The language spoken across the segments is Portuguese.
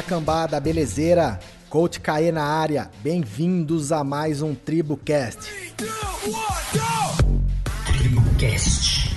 Fala cambada, belezeira? Coach Caê na área, bem-vindos a mais um TribuCast. TribuCast.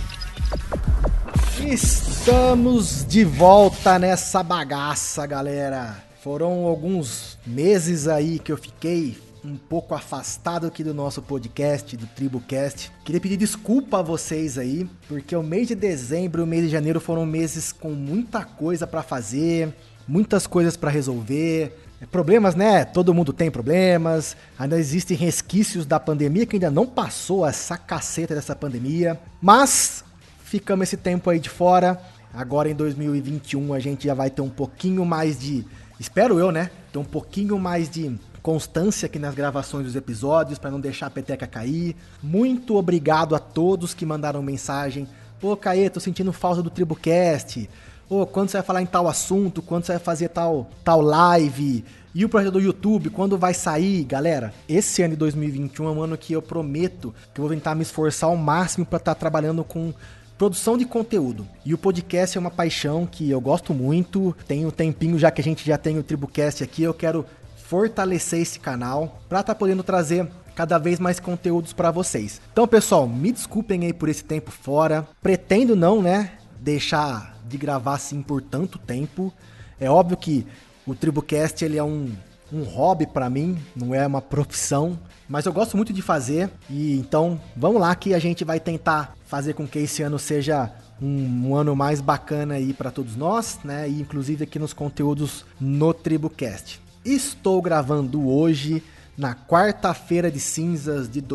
Estamos de volta nessa bagaça, galera. Foram alguns meses aí que eu fiquei um pouco afastado aqui do nosso podcast, do TribuCast. Queria pedir desculpa a vocês aí, porque o mês de dezembro e o mês de janeiro foram meses com muita coisa pra fazer, muitas coisas pra resolver. Problemas, né? Todo mundo tem problemas. Ainda existem resquícios da pandemia, que ainda não passou essa caceta dessa pandemia. Mas ficamos esse tempo aí de fora. Agora em 2021 a gente já vai ter um pouquinho mais de... Espero eu, né? Ter um pouquinho mais de constância aqui nas gravações dos episódios para não deixar a peteca cair. Muito obrigado a todos que mandaram mensagem. Pô, Caê, tô sentindo falta do TribuCast. Pô, quando você vai falar em tal assunto? Quando você vai fazer tal live? E o projeto do YouTube, quando vai sair? Galera, esse ano de 2021 é um ano que eu prometo que eu vou tentar me esforçar ao máximo para estar trabalhando com produção de conteúdo. E o podcast é uma paixão que eu gosto muito. Tem um tempinho já que a gente já tem o TribuCast aqui. Eu quero fortalecer esse canal para estar podendo trazer cada vez mais conteúdos para vocês. Então, pessoal, me desculpem aí por esse tempo fora. Pretendo não, né, deixar de gravar assim por tanto tempo. É óbvio que o TribuCast ele é um hobby para mim, não é uma profissão, mas eu gosto muito de fazer. E então, vamos lá que a gente vai tentar fazer com que esse ano seja um ano mais bacana aí para todos nós, né? E inclusive aqui nos conteúdos no TribuCast. Estou gravando hoje, na quarta-feira de cinzas de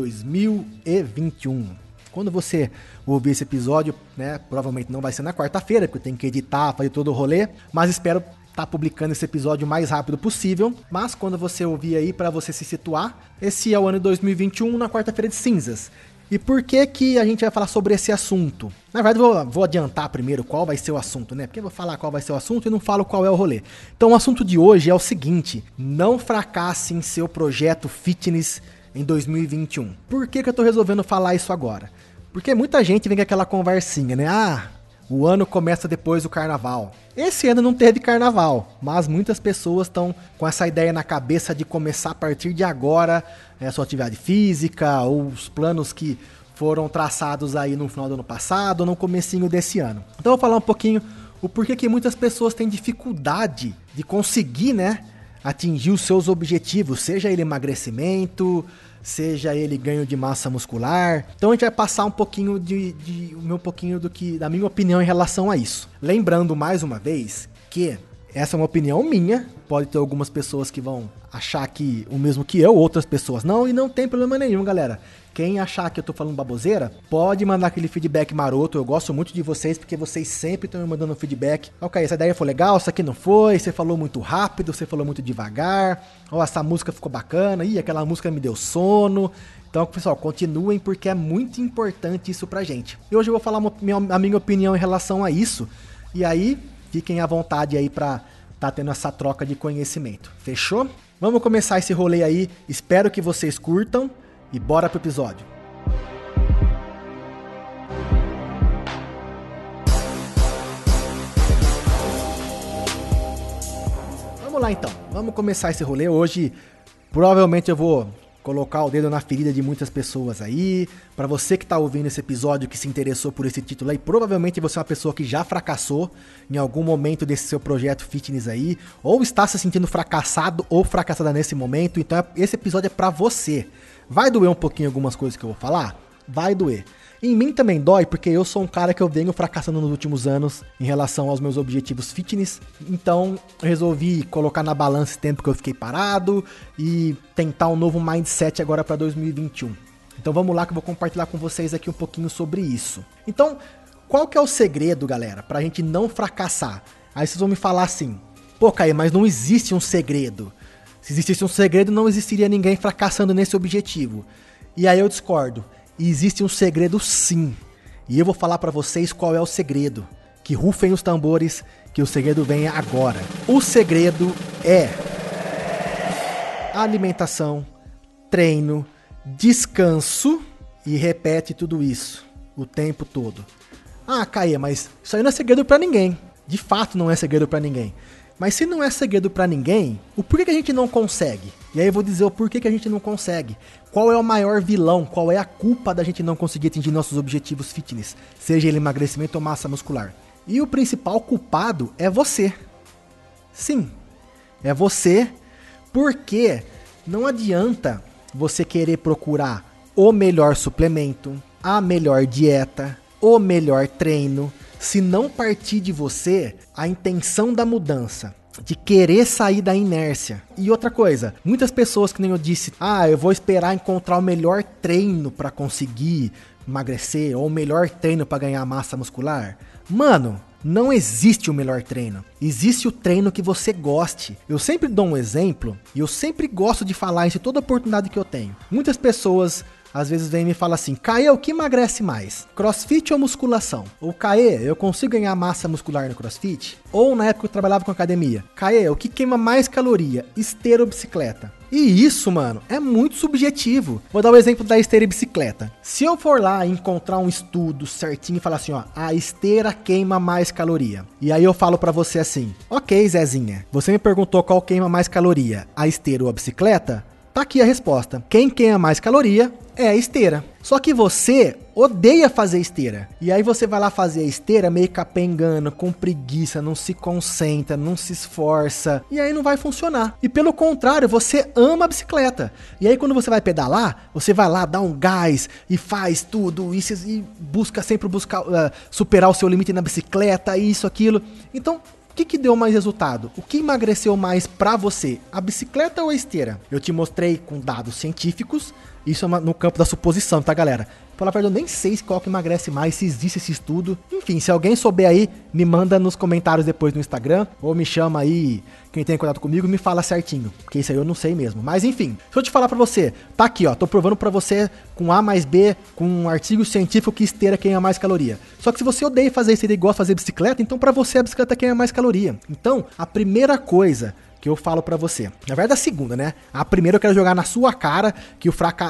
2021. Quando você ouvir esse episódio, né, provavelmente não vai ser na quarta-feira, porque eu tenho que editar, fazer todo o rolê, mas espero estar publicando esse episódio o mais rápido possível. Mas quando você ouvir aí, para você se situar, esse é o ano de 2021, na quarta-feira de cinzas. E por que a gente vai falar sobre esse assunto? Na verdade, vou adiantar primeiro qual vai ser o assunto, né? Porque eu vou falar qual vai ser o assunto e não falo qual é o rolê. Então, o assunto de hoje é o seguinte: não fracasse em seu projeto fitness em 2021. Por que eu tô resolvendo falar isso agora? Porque muita gente vem com aquela conversinha, né? O ano começa depois do carnaval. Esse ano não teve carnaval, mas muitas pessoas estão com essa ideia na cabeça de começar a partir de agora a sua atividade física ou os planos que foram traçados aí no final do ano passado ou no comecinho desse ano. Então eu vou falar um pouquinho o porquê que muitas pessoas têm dificuldade de conseguir, né, atingir os seus objetivos, seja ele emagrecimento, seja ele ganho de massa muscular. Então a gente vai passar um pouquinho da minha opinião em relação a isso. Lembrando mais uma vez que essa é uma opinião minha, pode ter algumas pessoas que vão achar que o mesmo que eu, outras pessoas não, e não tem problema nenhum, galera. Quem achar que eu tô falando baboseira, pode mandar aquele feedback maroto. Eu gosto muito de vocês, porque vocês sempre estão me mandando feedback. Ok, essa ideia foi legal, essa aqui não foi, você falou muito rápido, você falou muito devagar, essa música ficou bacana, aquela música me deu sono. Então, pessoal, continuem, porque é muito importante isso pra gente. E hoje eu vou falar a minha opinião em relação a isso, e aí fiquem à vontade aí pra tá tendo essa troca de conhecimento. Fechou? Vamos começar esse rolê aí, espero que vocês curtam. E bora pro episódio. Vamos lá então, vamos começar esse rolê. Hoje provavelmente eu vou colocar o dedo na ferida de muitas pessoas aí. Pra você que tá ouvindo esse episódio, que se interessou por esse título aí, provavelmente você é uma pessoa que já fracassou em algum momento desse seu projeto fitness aí, ou está se sentindo fracassado ou fracassada nesse momento. Então esse episódio é pra você. Vai doer um pouquinho algumas coisas que eu vou falar? Vai doer. Em mim também dói, porque eu sou um cara que eu venho fracassando nos últimos anos em relação aos meus objetivos fitness. Então, eu resolvi colocar na balança esse tempo que eu fiquei parado e tentar um novo mindset agora para 2021. Então, vamos lá que eu vou compartilhar com vocês aqui um pouquinho sobre isso. Então, qual que é o segredo, galera, pra gente não fracassar? Aí vocês vão me falar assim: pô, Caê, mas não existe um segredo. Se existisse um segredo, não existiria ninguém fracassando nesse objetivo. E aí eu discordo. Existe um segredo sim. E eu vou falar pra vocês qual é o segredo. Que rufem os tambores, que o segredo vem agora. O segredo é alimentação, treino, descanso e repete tudo isso o tempo todo. Ah, Caê, mas isso aí não é segredo pra ninguém. De fato não é segredo pra ninguém. Mas se não é segredo pra ninguém, o porquê que a gente não consegue? E aí eu vou dizer o porquê que a gente não consegue. Qual é o maior vilão? Qual é a culpa da gente não conseguir atingir nossos objetivos fitness? Seja ele emagrecimento ou massa muscular. E o principal culpado é você. Sim, é você, porque não adianta você querer procurar o melhor suplemento, a melhor dieta, o melhor treino, se não partir de você a intenção da mudança, de querer sair da inércia. E outra coisa, muitas pessoas, que nem eu disse, eu vou esperar encontrar o melhor treino para conseguir emagrecer, ou o melhor treino para ganhar massa muscular. Mano, não existe o melhor treino. Existe o treino que você goste. Eu sempre dou um exemplo, e eu sempre gosto de falar isso em toda oportunidade que eu tenho. Muitas pessoas às vezes vem e me fala assim, Caê, o que emagrece mais? CrossFit ou musculação? Ou Caê, eu consigo ganhar massa muscular no CrossFit? Ou na época eu trabalhava com academia, Caê, o que queima mais caloria? Esteira ou bicicleta? E isso, mano, é muito subjetivo. Vou dar o exemplo da esteira e bicicleta. Se eu for lá e encontrar um estudo certinho e falar assim, ó, a esteira queima mais caloria. E aí eu falo pra você assim, ok, Zezinha, você me perguntou qual queima mais caloria, a esteira ou a bicicleta? Tá aqui a resposta. Quem queima mais caloria é a esteira. Só que você odeia fazer esteira. E aí você vai lá fazer a esteira meio capengando, com preguiça, não se concentra, não se esforça. E aí não vai funcionar. E pelo contrário, você ama a bicicleta. E aí quando você vai pedalar, você vai lá, dá um gás e faz tudo. E busca sempre superar o seu limite na bicicleta, isso, aquilo. Então, o que deu mais resultado? O que emagreceu mais pra você? A bicicleta ou a esteira? Eu te mostrei com dados científicos, isso é no campo da suposição, tá, galera? Pela verdade, eu nem sei qual que emagrece mais, se existe esse estudo. Enfim, se alguém souber aí, me manda nos comentários depois no Instagram, ou me chama aí, quem tem contato comigo, me fala certinho, porque isso aí eu não sei mesmo. Mas enfim, se eu te falar pra você, tá aqui, ó, tô provando pra você com A mais B, com um artigo científico que esteira queima mais caloria. Só que se você odeia fazer esteira e gosta de fazer bicicleta, então pra você a bicicleta queima mais caloria. Então, a primeira coisa que eu falo pra você, na verdade a segunda, né? A primeira eu quero jogar na sua cara que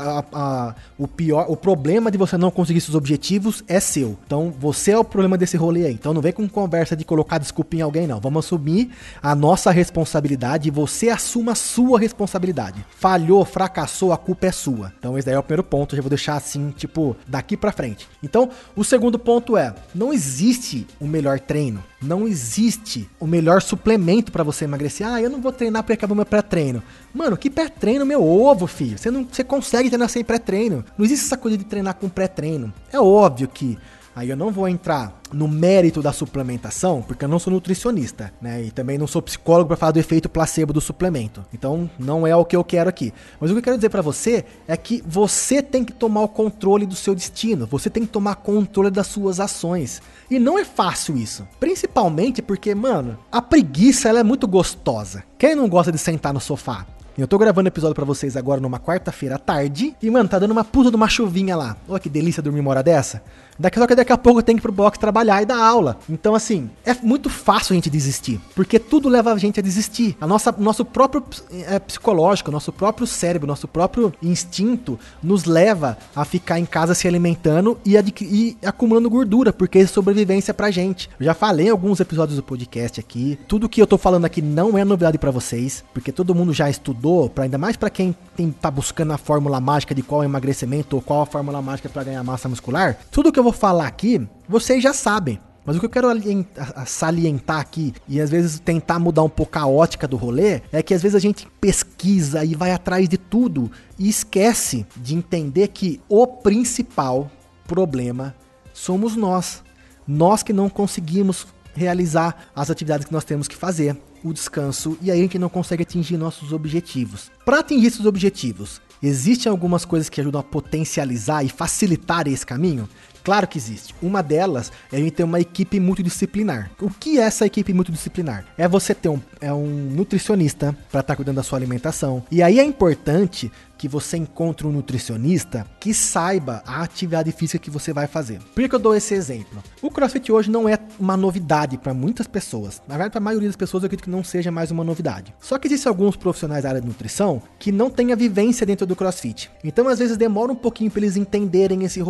o problema de você não conseguir seus objetivos é seu. Então você é o problema desse rolê aí. Então não vem com conversa de colocar desculpa em alguém, não. Vamos assumir a nossa responsabilidade e você assuma a sua responsabilidade. Falhou, fracassou, a culpa é sua. Então esse daí é o primeiro ponto, eu já vou deixar assim, tipo, daqui pra frente. Então o segundo ponto é, não existe o melhor treino. Não existe o melhor suplemento pra você emagrecer. Eu não vou treinar porque acabou meu pré-treino. Mano, que pré-treino, meu ovo, filho. Você consegue treinar sem pré-treino. Não existe essa coisa de treinar com pré-treino. É óbvio que aí eu não vou entrar no mérito da suplementação, porque eu não sou nutricionista, né? E também não sou psicólogo para falar do efeito placebo do suplemento. Então, não é o que eu quero aqui. Mas o que eu quero dizer para você é que você tem que tomar o controle do seu destino. Você tem que tomar controle das suas ações. E não é fácil isso. Principalmente porque, mano, a preguiça, ela é muito gostosa. Quem não gosta de sentar no sofá? Eu tô gravando episódio pra vocês agora numa quarta-feira à tarde. E, mano, tá dando uma puta de uma chuvinha lá. Olha que delícia dormir uma hora dessa. Só que daqui a pouco eu tenho que ir pro box trabalhar e dar aula. Então, assim, é muito fácil a gente desistir. Porque tudo leva a gente a desistir. Nosso próprio psicológico, nosso próprio cérebro, nosso próprio instinto nos leva a ficar em casa se alimentando e acumulando gordura, porque é sobrevivência pra gente. Eu já falei em alguns episódios do podcast aqui. Tudo que eu tô falando aqui não é novidade pra vocês, porque todo mundo já estudou, ainda mais pra quem tá buscando a fórmula mágica de qual é o emagrecimento ou qual a fórmula mágica pra ganhar massa muscular. Tudo que eu vou falar aqui, vocês já sabem. Mas o que eu quero salientar aqui e às vezes tentar mudar um pouco a ótica do rolê é que às vezes a gente pesquisa e vai atrás de tudo e esquece de entender que o principal problema somos nós. Nós que não conseguimos realizar as atividades que nós temos que fazer, o descanso, e aí a gente não consegue atingir nossos objetivos. Para atingir esses objetivos, existem algumas coisas que ajudam a potencializar e facilitar esse caminho? Claro que existe. Uma delas é a gente ter uma equipe multidisciplinar. O que é essa equipe multidisciplinar? É você ter um nutricionista para estar cuidando da sua alimentação. E aí é importante que você encontre um nutricionista que saiba a atividade física que você vai fazer. Por que eu dou esse exemplo? O CrossFit hoje não é uma novidade para muitas pessoas. Na verdade, para a maioria das pessoas, eu acredito que não seja mais uma novidade. Só que existem alguns profissionais da área de nutrição que não têm a vivência dentro do CrossFit. Então, às vezes, demora um pouquinho para eles entenderem esse rolê.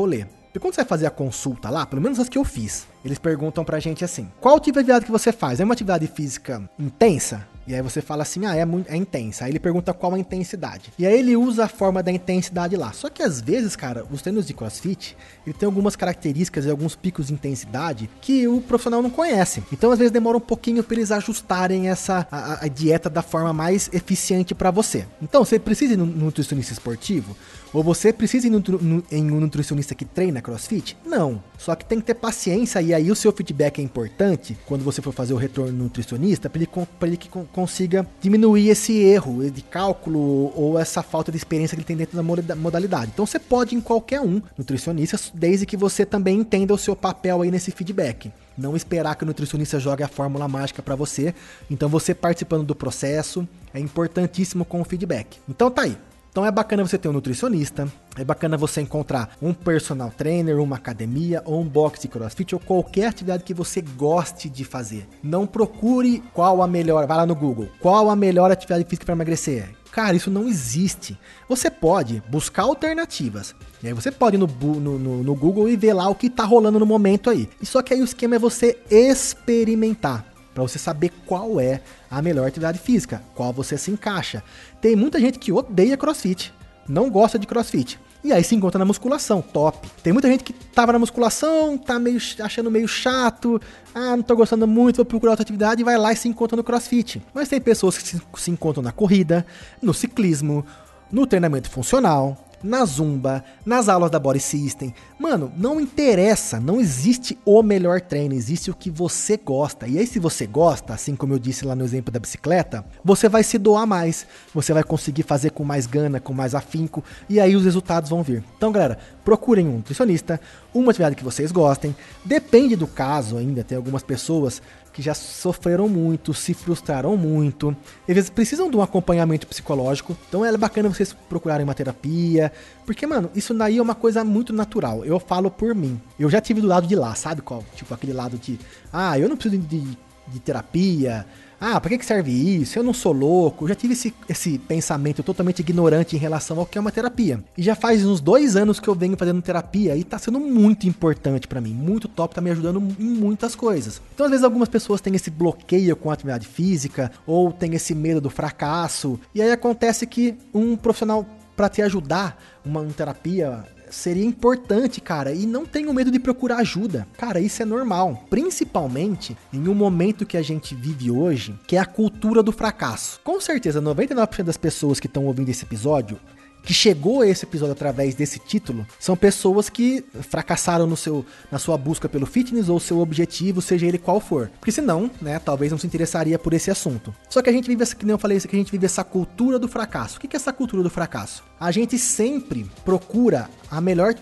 Porque quando você vai fazer a consulta lá, pelo menos as que eu fiz, eles perguntam pra gente assim, qual tipo de atividade que você faz? É uma atividade física intensa? E aí você fala assim, é intensa. Aí ele pergunta qual a intensidade. E aí ele usa a forma da intensidade lá. Só que às vezes, cara, os treinos de CrossFit, ele tem algumas características e alguns picos de intensidade que o profissional não conhece. Então às vezes demora um pouquinho para eles ajustarem a dieta da forma mais eficiente para você. Então você precisa ir no nutricionista esportivo? Ou você precisa ir em um nutricionista que treina CrossFit? Não. Só que tem que ter paciência e aí o seu feedback é importante quando você for fazer o retorno no nutricionista para ele que consiga diminuir esse erro de cálculo ou essa falta de experiência que ele tem dentro da modalidade. Então você pode ir em qualquer um nutricionista, desde que você também entenda o seu papel aí nesse feedback. Não esperar que o nutricionista jogue a fórmula mágica para você. Então você participando do processo é importantíssimo com o feedback. Então tá aí. Então é bacana você ter um nutricionista, é bacana você encontrar um personal trainer, uma academia ou um box de CrossFit ou qualquer atividade que você goste de fazer. Não procure qual a melhor, vai lá no Google, qual a melhor atividade física para emagrecer. Cara, isso não existe. Você pode buscar alternativas. E aí você pode ir no Google e ver lá o que tá rolando no momento aí. E só que aí o esquema é você experimentar. Pra você saber qual é a melhor atividade física, qual você se encaixa. Tem muita gente que odeia CrossFit, não gosta de CrossFit. E aí se encontra na musculação, top. Tem muita gente que tava na musculação, tá achando meio chato, não tô gostando muito, vou procurar outra atividade e vai lá e se encontra no CrossFit. Mas tem pessoas que se encontram na corrida, no ciclismo, no treinamento funcional, na Zumba, nas aulas da Body System. Mano, não interessa, não existe o melhor treino, existe o que você gosta. E aí se você gosta, assim como eu disse lá no exemplo da bicicleta, você vai se doar mais, você vai conseguir fazer com mais gana, com mais afinco, e aí os resultados vão vir. Então galera, procurem um nutricionista, uma atividade que vocês gostem, depende do caso ainda, tem algumas pessoas que já sofreram muito, se frustraram muito, às vezes precisam de um acompanhamento psicológico, então é bacana vocês procurarem uma terapia, porque, mano, isso daí é uma coisa muito natural, eu falo por mim, eu já tive do lado de lá, sabe qual? Tipo aquele lado de, eu não preciso de terapia, pra que serve isso? Eu não sou louco. Eu já tive esse pensamento totalmente ignorante em relação ao que é uma terapia. E já faz uns 2 anos que eu venho fazendo terapia e tá sendo muito importante pra mim. Muito top, tá me ajudando em muitas coisas. Então, às vezes, algumas pessoas têm esse bloqueio com a atividade física ou tem esse medo do fracasso. E aí acontece que um profissional pra te ajudar, uma terapia, seria importante, cara, e não tenho medo de procurar ajuda. Cara, isso é normal, principalmente em um momento que a gente vive hoje, que é a cultura do fracasso. Com certeza, 99% das pessoas que estão ouvindo esse episódio, que chegou a esse episódio através desse título, são pessoas que fracassaram na sua busca pelo fitness ou seu objetivo, seja ele qual for. Porque senão, né, talvez não se interessaria por esse assunto. Só que a gente vive, que nem eu falei, que a gente vive essa cultura do fracasso. O que é essa cultura do fracasso? A gente sempre procura a melhor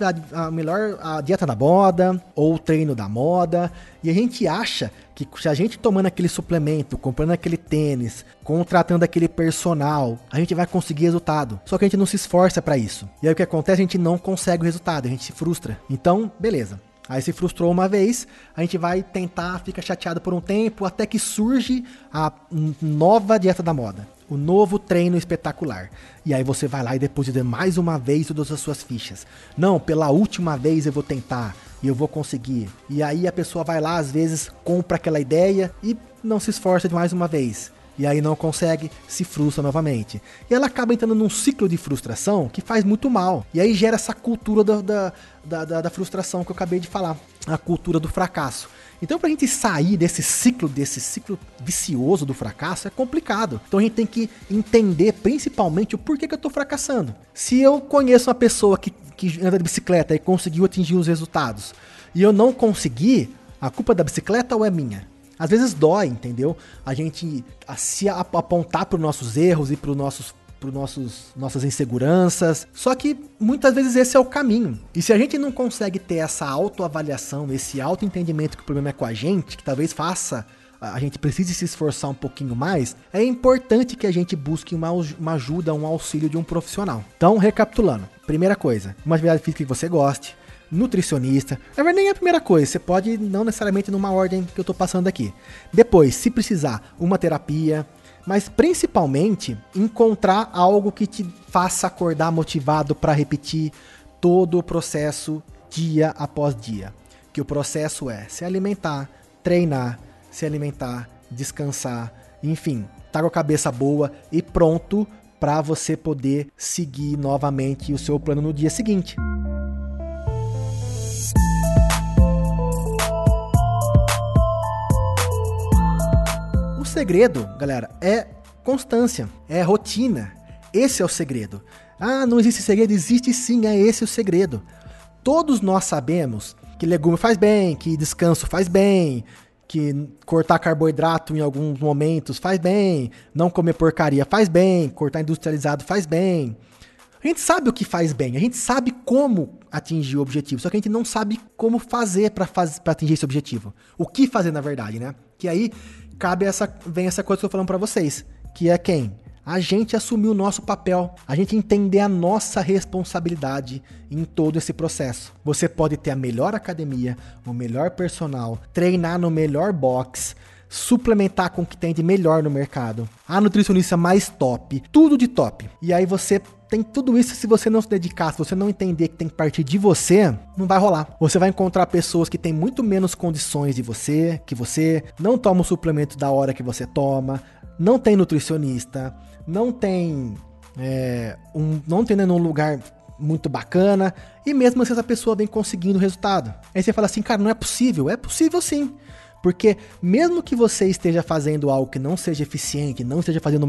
dieta da moda ou o treino da moda, e a gente acha que se a gente tomando aquele suplemento, comprando aquele tênis, contratando aquele personal, a gente vai conseguir resultado. Só que a gente não se esforça pra isso. E aí o que acontece? A gente não consegue o resultado, a gente se frustra. Então, beleza. Aí se frustrou uma vez, a gente vai tentar, fica chateado por um tempo, até que surge a nova dieta da moda. O novo treino espetacular. E aí você vai lá e deposita mais uma vez todas as suas fichas. Não, pela última vez eu vou tentar e eu vou conseguir. E aí a pessoa vai lá, às vezes, compra aquela ideia e não se esforça de mais uma vez. E aí não consegue, se frustra novamente. E ela acaba entrando num ciclo de frustração que faz muito mal. E aí gera essa cultura da frustração que eu acabei de falar. A cultura do fracasso. Então, pra gente sair desse ciclo vicioso do fracasso, é complicado. Então, a gente tem que entender, principalmente, o porquê que eu tô fracassando. Se eu conheço uma pessoa que anda de bicicleta e conseguiu atingir os resultados, e eu não consegui, a culpa é da bicicleta ou é minha? Às vezes dói, entendeu? A gente se apontar para os nossos erros e para nossas inseguranças. Só que muitas vezes esse é o caminho. E se a gente não consegue ter essa autoavaliação, esse autoentendimento que o problema é com a gente, que talvez a gente precise se esforçar um pouquinho mais, é importante que a gente busque uma ajuda, um auxílio de um profissional. Então, recapitulando. Primeira coisa, uma atividade física que você goste, nutricionista. Na verdade, nem é a primeira coisa. Você pode, não necessariamente numa ordem que eu tô passando aqui. Depois, se precisar, uma terapia. Mas principalmente, encontrar algo que te faça acordar motivado para repetir todo o processo dia após dia. Que o processo é se alimentar, treinar, se alimentar, descansar, enfim, tá com a cabeça boa e pronto para você poder seguir novamente o seu plano no dia seguinte. O segredo, galera, é constância, é rotina. Esse é o segredo. Ah, não existe segredo? Existe sim, é esse o segredo. Todos nós sabemos que legume faz bem, que descanso faz bem, que cortar carboidrato em alguns momentos faz bem, não comer porcaria faz bem, cortar industrializado faz bem. A gente sabe o que faz bem, a gente sabe como atingir o objetivo, só que a gente não sabe como fazer para atingir esse objetivo. O que fazer, na verdade, né? Que aí vem essa coisa que eu tô falando para vocês, que é quem? A gente assumir o nosso papel, a gente entender a nossa responsabilidade em todo esse processo. Você pode ter a melhor academia, o melhor personal, treinar no melhor box, suplementar com o que tem de melhor no mercado, a nutricionista mais top, tudo de top. E aí você tem tudo isso, se você não se dedicar, se você não entender que tem que partir de você, não vai rolar. Você vai encontrar pessoas que têm muito menos condições de você, que você não toma o suplemento da hora que você toma, não tem nutricionista, não tem nenhum lugar muito bacana, e mesmo assim essa pessoa vem conseguindo resultado. Aí você fala assim, cara, não é possível. É possível sim. Porque mesmo que você esteja fazendo algo que não seja eficiente, não esteja fazendo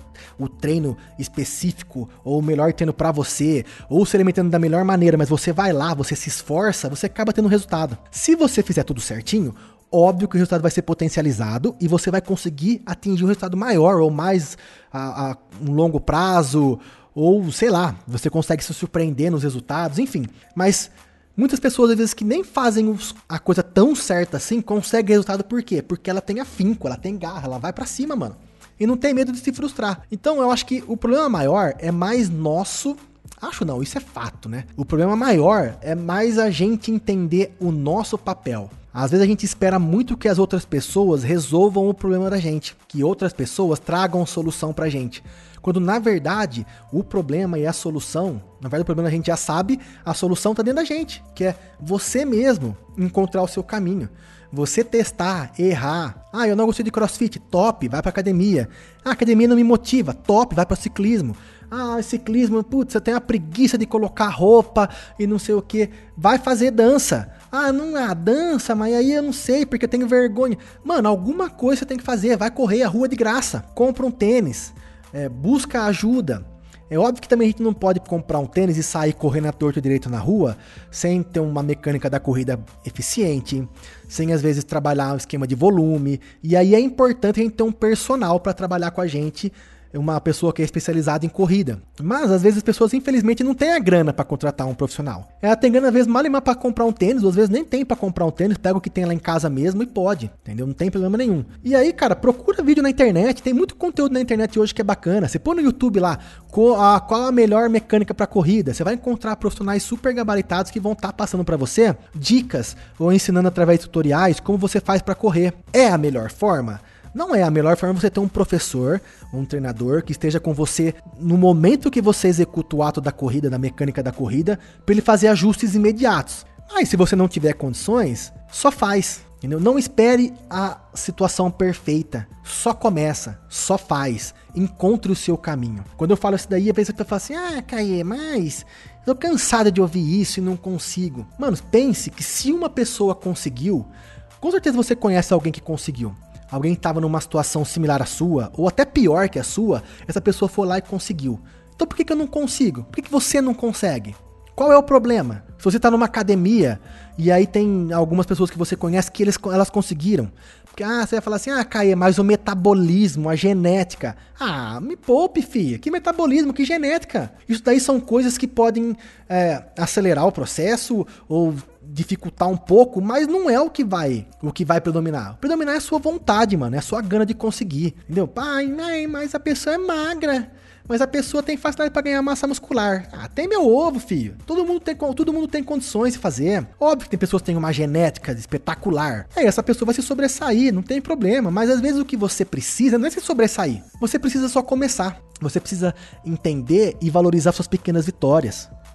o treino específico, ou o melhor treino para você, ou se alimentando da melhor maneira, mas você vai lá, você se esforça, você acaba tendo resultado. Se você fizer tudo certinho, óbvio que o resultado vai ser potencializado e você vai conseguir atingir um resultado maior ou mais a um longo prazo, ou sei lá, você consegue se surpreender nos resultados, enfim. Mas muitas pessoas, às vezes, que nem fazem a coisa tão certa assim, conseguem resultado por quê? Porque ela tem afinco, ela tem garra, ela vai pra cima, mano. E não tem medo de se frustrar. Então eu acho que o problema maior é mais nosso. Acho não, isso é fato, né? O problema maior é mais a gente entender o nosso papel. Às vezes a gente espera muito que as outras pessoas resolvam o problema da gente, que outras pessoas tragam solução pra gente. Quando na verdade o problema e a solução, na verdade o problema a gente já sabe, a solução tá dentro da gente, que é você mesmo encontrar o seu caminho. Você testar, errar. Ah, eu não gostei de crossfit, top, vai pra academia. Ah, a academia não me motiva, top, vai pra ciclismo. Ah, ciclismo, putz, eu tenho a preguiça de colocar roupa e não sei o que. Vai fazer dança. Ah, não é dança, mas aí eu não sei porque eu tenho vergonha. Mano, alguma coisa você tem que fazer. Vai correr a rua de graça. Compra um tênis. Busca ajuda. É óbvio que também a gente não pode comprar um tênis e sair correndo à torto direito na rua sem ter uma mecânica da corrida eficiente, sem às vezes trabalhar um esquema de volume. E aí é importante a gente ter um personal para trabalhar com a gente, uma pessoa que é especializada em corrida. Mas às vezes as pessoas infelizmente não têm a grana para contratar um profissional. Ela tem grana às vezes mal para comprar um tênis, ou às vezes nem tem para comprar um tênis, pega o que tem lá em casa mesmo e pode, entendeu? Não tem problema nenhum. E aí, cara, procura vídeo na internet, tem muito conteúdo na internet hoje que é bacana. Você põe no YouTube lá, qual a melhor mecânica para corrida, você vai encontrar profissionais super gabaritados que vão estar passando para você dicas ou ensinando através de tutoriais como você faz para correr. É a melhor forma? Não é a melhor forma você ter um professor, um treinador que esteja com você no momento que você executa o ato da corrida, da mecânica da corrida, para ele fazer ajustes imediatos. Mas se você não tiver condições, só faz, entendeu? Não espere a situação perfeita, só começa, só faz, encontre o seu caminho. Quando eu falo isso daí, a pessoa fala assim, Caê, mas eu tô cansado de ouvir isso e não consigo. Mano, pense que se uma pessoa conseguiu, com certeza você conhece alguém que conseguiu. Alguém estava numa situação similar à sua, ou até pior que a sua, essa pessoa foi lá e conseguiu. Então por que eu não consigo? Por que você não consegue? Qual é o problema? Se você está numa academia, e aí tem algumas pessoas que você conhece que elas conseguiram. Porque, você vai falar assim, Caê, mas o metabolismo, a genética. Me poupe, filha. Que metabolismo, que genética? Isso daí são coisas que podem acelerar o processo, ou dificultar um pouco, mas não é o que vai predominar. O predominar é a sua vontade, mano, é a sua gana de conseguir, entendeu? Mas a pessoa é magra, mas a pessoa tem facilidade para ganhar massa muscular. Tem meu ovo, filho. Todo mundo tem condições de fazer. Óbvio que tem pessoas que têm uma genética espetacular. Essa pessoa vai se sobressair, não tem problema, mas às vezes o que você precisa não é se sobressair. Você precisa só começar. Você precisa entender e valorizar suas pequenas vitórias.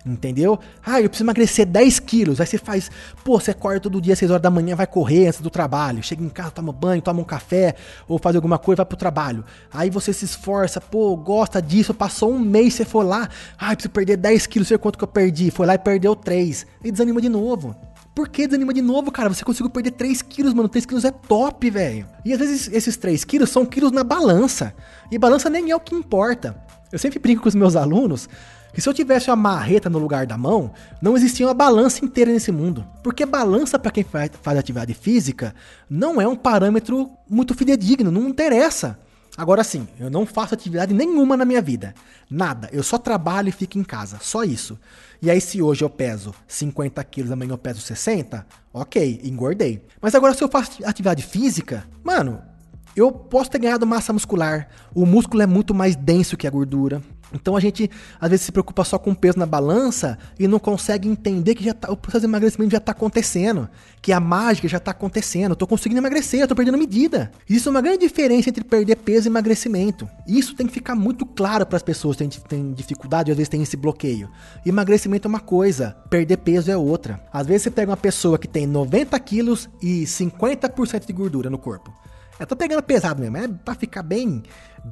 Entendeu? Eu preciso emagrecer 10 quilos. Aí você faz, você acorda todo dia às 6 horas da manhã, vai correr antes do trabalho. Chega em casa, toma banho, toma um café, ou faz alguma coisa, vai pro trabalho. Aí você se esforça, gosta disso, passou um mês, você foi lá, preciso perder 10 quilos, sei quanto que eu perdi. Foi lá e perdeu 3. E desanima de novo. Por que desanima de novo, cara? Você conseguiu perder 3 quilos, mano. 3 quilos é top, velho. E às vezes esses 3 quilos são quilos na balança. E balança nem é o que importa. Eu sempre brinco com os meus alunos que se eu tivesse uma marreta no lugar da mão, não existia uma balança inteira nesse mundo. Porque balança, pra quem faz atividade física, não é um parâmetro muito fidedigno, não interessa. Agora sim, eu não faço atividade nenhuma na minha vida. Nada, eu só trabalho e fico em casa, só isso. E aí se hoje eu peso 50 quilos, amanhã eu peso 60, ok, engordei. Mas agora se eu faço atividade física, mano, eu posso ter ganhado massa muscular, o músculo é muito mais denso que a gordura. Então a gente às vezes se preocupa só com o peso na balança e não consegue entender que o processo de emagrecimento já está acontecendo, que a mágica já está acontecendo, eu tô conseguindo emagrecer, eu tô perdendo medida. Existe uma grande diferença entre perder peso e emagrecimento. Isso tem que ficar muito claro para as pessoas que têm dificuldade, às vezes tem esse bloqueio. Emagrecimento é uma coisa, perder peso é outra. Às vezes você pega uma pessoa que tem 90 quilos e 50% de gordura no corpo. Eu tô pegando pesado mesmo, é pra ficar bem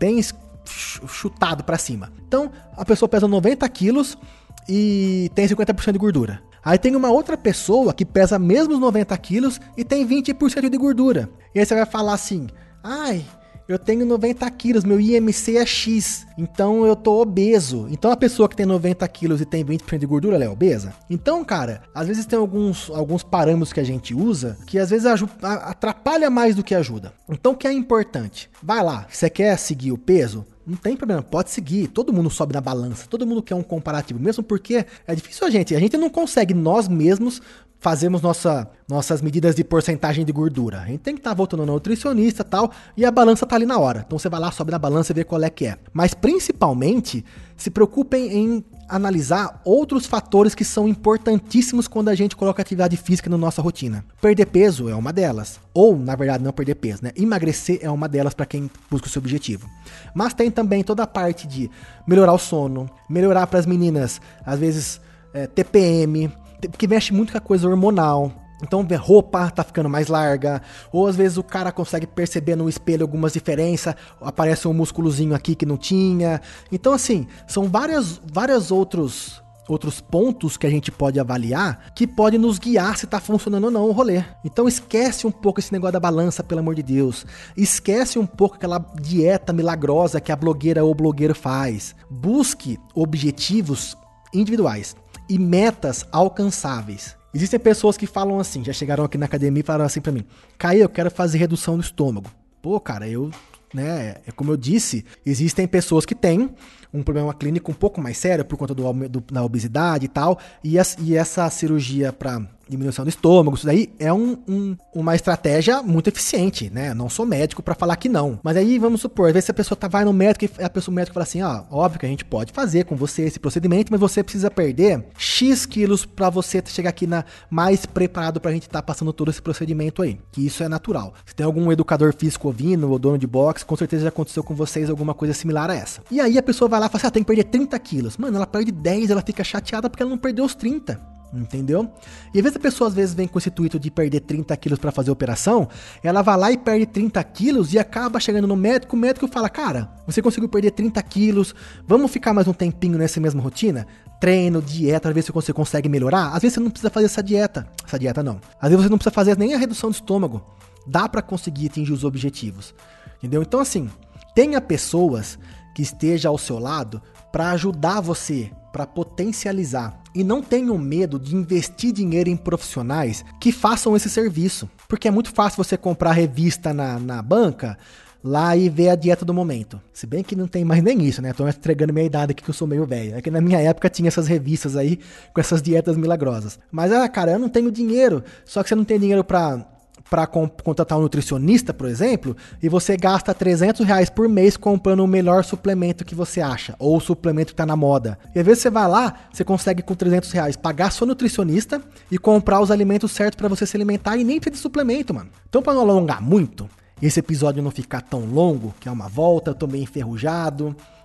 chutado pra cima. Então, a pessoa pesa 90 quilos e tem 50% de gordura. Aí tem uma outra pessoa que pesa mesmo os 90 quilos e tem 20% de gordura. E aí você vai falar assim, eu tenho 90 quilos, meu IMC é X, então eu tô obeso. Então a pessoa que tem 90 quilos e tem 20% de gordura, ela é obesa? Então, cara, às vezes tem alguns parâmetros que a gente usa que às vezes atrapalha mais do que ajuda. Então o que é importante? Vai lá, você quer seguir o peso? Não tem problema, pode seguir, todo mundo sobe na balança, todo mundo quer um comparativo, mesmo porque é difícil a gente não consegue nós mesmos fazermos nossas medidas de porcentagem de gordura. A gente tem que estar voltando no nutricionista e tal, e a balança tá ali na hora. Então você vai lá, sobe na balança e vê qual é que é. Mas principalmente, se preocupem em analisar outros fatores que são importantíssimos quando a gente coloca atividade física na nossa rotina. Perder peso é uma delas. Ou, na verdade, não perder peso, né? Emagrecer é uma delas para quem busca o seu objetivo. Mas tem também toda a parte de melhorar o sono, melhorar para as meninas, às vezes, TPM, porque mexe muito com a coisa hormonal. Então a roupa tá ficando mais larga, ou às vezes o cara consegue perceber no espelho algumas diferenças, aparece um músculozinho aqui que não tinha. Então assim, são vários outros pontos que a gente pode avaliar que pode nos guiar se tá funcionando ou não o rolê. Então esquece um pouco esse negócio da balança, pelo amor de Deus. Esquece um pouco aquela dieta milagrosa que a blogueira ou blogueiro faz. Busque objetivos individuais e metas alcançáveis. Existem pessoas que falam assim, já chegaram aqui na academia e falaram assim pra mim, Caio, eu quero fazer redução do estômago. Pô, cara, como eu disse, existem pessoas que têm um problema clínico um pouco mais sério por conta da obesidade e tal, e essa cirurgia para diminuição do estômago, isso daí é uma estratégia muito eficiente, né? Não sou médico para falar que não. Mas aí, vamos supor, às vezes a pessoa vai no médico e o médico fala assim, óbvio que a gente pode fazer com você esse procedimento, mas você precisa perder X quilos para você chegar aqui mais preparado pra gente estar passando todo esse procedimento aí. Que isso é natural. Se tem algum educador físico ouvindo, ou dono de boxe, com certeza já aconteceu com vocês alguma coisa similar a essa. E aí a pessoa vai lá e fala assim, tem que perder 30 quilos. Mano, ela perde 10, ela fica chateada porque ela não perdeu os 30. Entendeu? E às vezes a pessoa às vezes vem com esse intuito de perder 30 quilos pra fazer a operação, ela vai lá e perde 30 quilos e acaba chegando no médico, o médico fala, cara, você conseguiu perder 30 quilos, vamos ficar mais um tempinho nessa mesma rotina? Treino, dieta, às vezes você consegue melhorar, às vezes você não precisa fazer essa dieta não, às vezes você não precisa fazer nem a redução do estômago, dá pra conseguir atingir os objetivos, entendeu? Então assim, tenha pessoas que estejam ao seu lado pra ajudar você, para potencializar. E não tenham medo de investir dinheiro em profissionais que façam esse serviço. Porque é muito fácil você comprar revista na banca lá e ver a dieta do momento. Se bem que não tem mais nem isso, né? Tô entregando minha idade aqui que eu sou meio velho. É que na minha época tinha essas revistas aí com essas dietas milagrosas. Mas, cara, eu não tenho dinheiro. Só que você não tem dinheiro para contratar um nutricionista, por exemplo, e você gasta R$300 por mês comprando o melhor suplemento que você acha, ou o suplemento que tá na moda. E às vezes você vai lá, você consegue com R$300 pagar seu nutricionista e comprar os alimentos certos para você se alimentar e nem precisa de suplemento, mano. Então, para não alongar muito, e esse episódio não ficar tão longo, que é uma volta, eu tô meio enferrujado,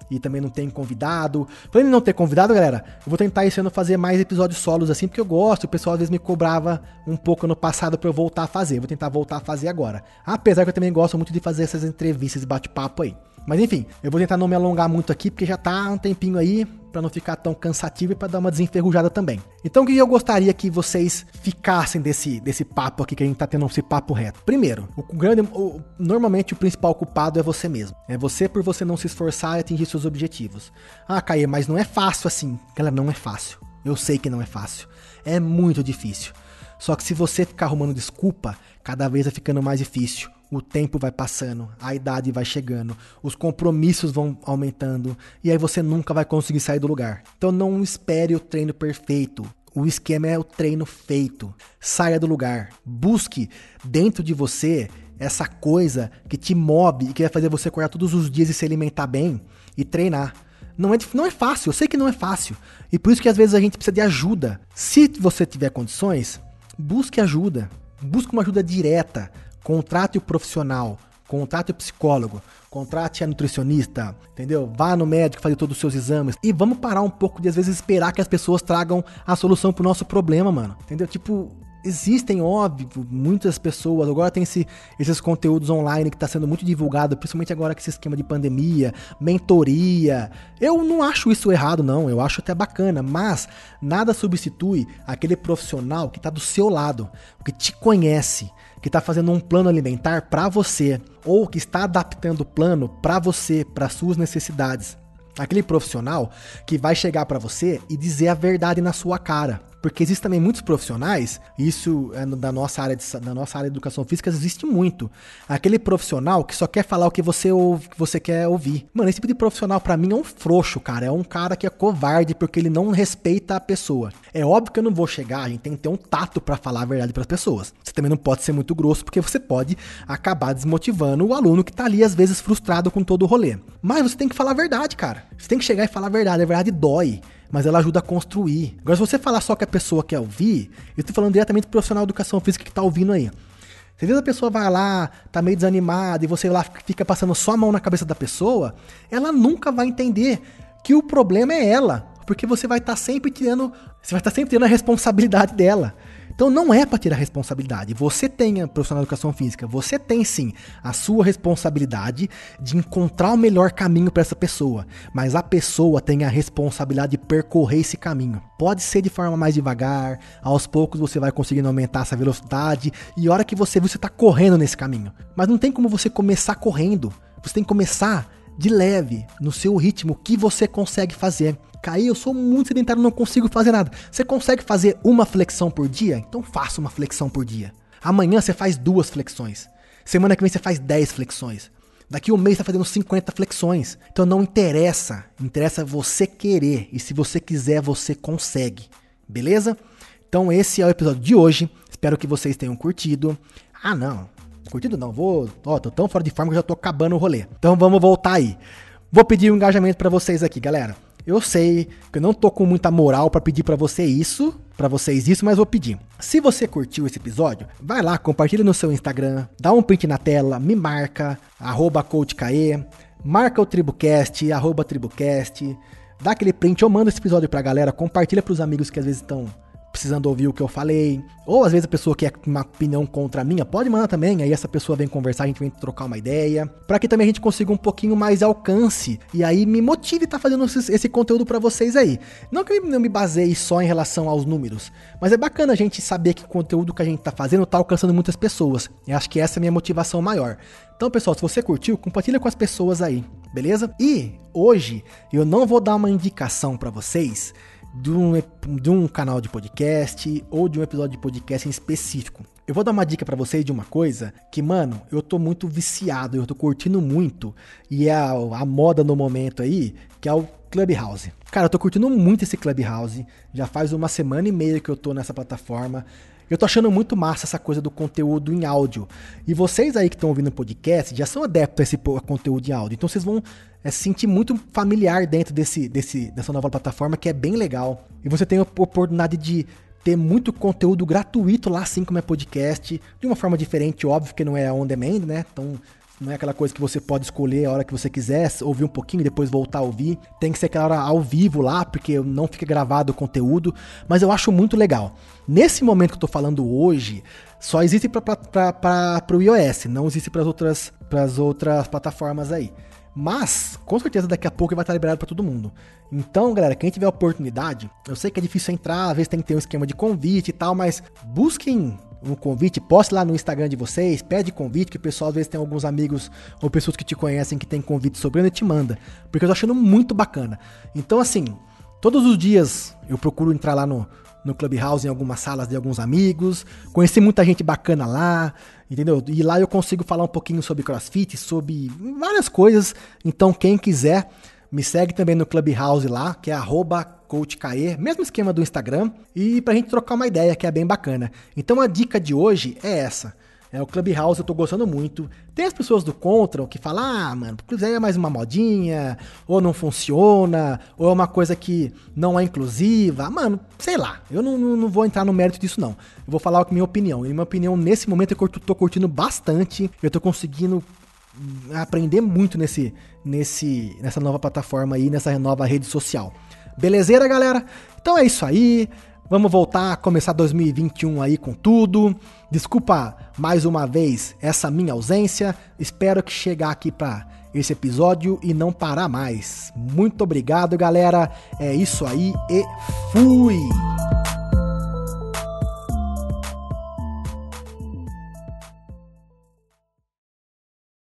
e também não tem convidado. Pra ele não ter convidado, galera, eu vou tentar esse ano fazer mais episódios solos assim, porque eu gosto. O pessoal às vezes me cobrava um pouco no passado pra eu voltar a fazer. Vou tentar voltar a fazer agora. Apesar que eu também gosto muito de fazer essas entrevistas e bate-papo aí. Mas enfim, eu vou tentar não me alongar muito aqui, porque já tá um tempinho aí, pra não ficar tão cansativo e pra dar uma desenferrujada também. Então o que eu gostaria que vocês ficassem desse papo aqui, que a gente tá tendo esse papo reto? Primeiro, normalmente o principal culpado é você mesmo. É você por você não se esforçar e atingir seus objetivos. Ah, Caê, mas não é fácil assim. Galera, não é fácil. Eu sei que não é fácil. É muito difícil. Só que se você ficar arrumando desculpa, cada vez vai ficando mais difícil. O tempo vai passando, a idade vai chegando, os compromissos vão aumentando e aí você nunca vai conseguir sair do lugar. Então não espere o treino perfeito. O esquema é o treino feito. Saia do lugar. Busque dentro de você essa coisa que te move e que vai fazer você acordar todos os dias e se alimentar bem e treinar. Não é fácil, eu sei que não é fácil. E por isso que às vezes a gente precisa de ajuda. Se você tiver condições, busque ajuda. Busque uma ajuda direta. Contrate o profissional, contrate o psicólogo, contrate a nutricionista, entendeu? Vá no médico fazer todos os seus exames. E vamos parar um pouco de, às vezes, esperar que as pessoas tragam a solução pro nosso problema, mano. Entendeu? Tipo, existem, óbvio, muitas pessoas. Agora tem esses conteúdos online que tá sendo muito divulgado, principalmente agora com esse esquema de pandemia, mentoria. Eu não acho isso errado, não. Eu acho até bacana, mas nada substitui aquele profissional que tá do seu lado, que te conhece, que está fazendo um plano alimentar para você, ou que está adaptando o plano para você, para suas necessidades. Aquele profissional que vai chegar para você e dizer a verdade na sua cara. Porque existem também muitos profissionais, isso é da nossa área de educação física, existe muito. Aquele profissional que só quer falar o que você ouve, que você quer ouvir. Mano, esse tipo de profissional pra mim é um frouxo, cara. É um cara que é covarde porque ele não respeita a pessoa. É óbvio que eu não vou chegar, a gente tem que ter um tato pra falar a verdade pras pessoas. Você também não pode ser muito grosso porque você pode acabar desmotivando o aluno que tá ali às vezes frustrado com todo o rolê. Mas você tem que falar a verdade, cara. Você tem que chegar e falar a verdade dói. Mas ela ajuda a construir. Agora, se você falar só que a pessoa quer ouvir, eu tô falando diretamente do profissional de educação física que tá ouvindo aí. Se às vezes a pessoa vai lá, tá meio desanimada, e você lá fica passando só a mão na cabeça da pessoa, ela nunca vai entender que o problema é ela. Porque você vai estar sempre tirando a responsabilidade dela. Então não é para tirar a responsabilidade. Você tem a profissional de educação física, você tem sim a sua responsabilidade de encontrar o melhor caminho para essa pessoa, mas a pessoa tem a responsabilidade de percorrer esse caminho. Pode ser de forma mais devagar, aos poucos você vai conseguindo aumentar essa velocidade e a hora que você está correndo nesse caminho. Mas não tem como você começar correndo, você tem que começar de leve, no seu ritmo, que você consegue fazer. Caí, eu sou muito sedentário, não consigo fazer nada. Você consegue fazer uma flexão por dia? Então faça uma flexão por dia. Amanhã você faz 2 flexões. Semana que vem você faz 10 flexões. Daqui um mês você tá fazendo 50 flexões. Então não interessa. Interessa você querer. E se você quiser, você consegue. Beleza? Então esse é o episódio de hoje. Espero que vocês tenham curtido. Ah, não. Curtido não. Tô tão fora de forma que eu já tô acabando o rolê. Então vamos voltar aí. Vou pedir um engajamento pra vocês aqui, galera. Eu sei que eu não tô com muita moral pra pedir pra vocês isso, mas vou pedir. Se você curtiu esse episódio, vai lá, compartilha no seu Instagram, dá um print na tela, me marca, @coachcaê, marca o TribuCast, @TribuCast, dá aquele print, eu mando esse episódio pra galera, compartilha pros amigos que às vezes estão precisando ouvir o que eu falei, ou às vezes a pessoa quer uma opinião contra a minha, pode mandar também, aí essa pessoa vem conversar, a gente vem trocar uma ideia, pra que também a gente consiga um pouquinho mais alcance, e aí me motive a estar fazendo esse conteúdo pra vocês aí. Não que eu não me baseie só em relação aos números, mas é bacana a gente saber que o conteúdo que a gente tá fazendo tá alcançando muitas pessoas, eu acho que essa é a minha motivação maior. Então, pessoal, se você curtiu, compartilha com as pessoas aí, beleza? E hoje eu não vou dar uma indicação pra vocês de um canal de podcast ou de um episódio de podcast em específico. Eu vou dar uma dica pra vocês de uma coisa que, mano, eu tô muito viciado, eu tô curtindo muito e é a moda no momento aí, que é o Clubhouse. Cara, eu tô curtindo muito esse Clubhouse, já faz 1,5 que eu tô nessa plataforma. Eu tô achando muito massa essa coisa do conteúdo em áudio. E vocês aí que estão ouvindo o podcast já são adeptos a esse conteúdo em áudio. Então vocês vão se sentir muito familiar dentro dessa nova plataforma, que é bem legal. E você tem a oportunidade de ter muito conteúdo gratuito lá, assim como é podcast. De uma forma diferente, óbvio que não é on demand, né? Então Não é aquela coisa que você pode escolher a hora que você quiser, ouvir um pouquinho e depois voltar a ouvir. Tem que ser aquela hora ao vivo lá, porque não fica gravado o conteúdo. Mas eu acho muito legal. Nesse momento que eu tô falando hoje, só existe para o iOS, não existe para as outras plataformas aí. Mas, com certeza, daqui a pouco ele vai estar liberado para todo mundo. Então, galera, quem tiver oportunidade, eu sei que é difícil entrar, às vezes tem que ter um esquema de convite e tal, mas busquem um convite, poste lá no Instagram de vocês, pede convite, que o pessoal às vezes tem alguns amigos ou pessoas que te conhecem que tem convite sobrando e te manda, porque eu tô achando muito bacana. Então assim, todos os dias eu procuro entrar lá no Clubhouse, em algumas salas de alguns amigos, conheci muita gente bacana lá, entendeu? E lá eu consigo falar um pouquinho sobre CrossFit, sobre várias coisas, então quem quiser, me segue também no Clubhouse lá, que é @CoachCaê, mesmo esquema do Instagram, e pra gente trocar uma ideia, que é bem bacana. Então a dica de hoje é essa. O Clubhouse eu tô gostando muito. Tem as pessoas do contra que falam, mano, Clubhouse é mais uma modinha, ou não funciona, ou é uma coisa que não é inclusiva. Mano, sei lá, eu não vou entrar no mérito disso não. Eu vou falar a minha opinião. E minha opinião, nesse momento, eu tô curtindo bastante, eu tô conseguindo aprender muito nessa nova plataforma aí, nessa nova rede social. Belezeira, galera? Então é isso aí. Vamos voltar a começar 2021 aí com tudo. Desculpa mais uma vez essa minha ausência. Espero que chegar aqui para esse episódio e não parar mais. Muito obrigado, galera. É isso aí e fui!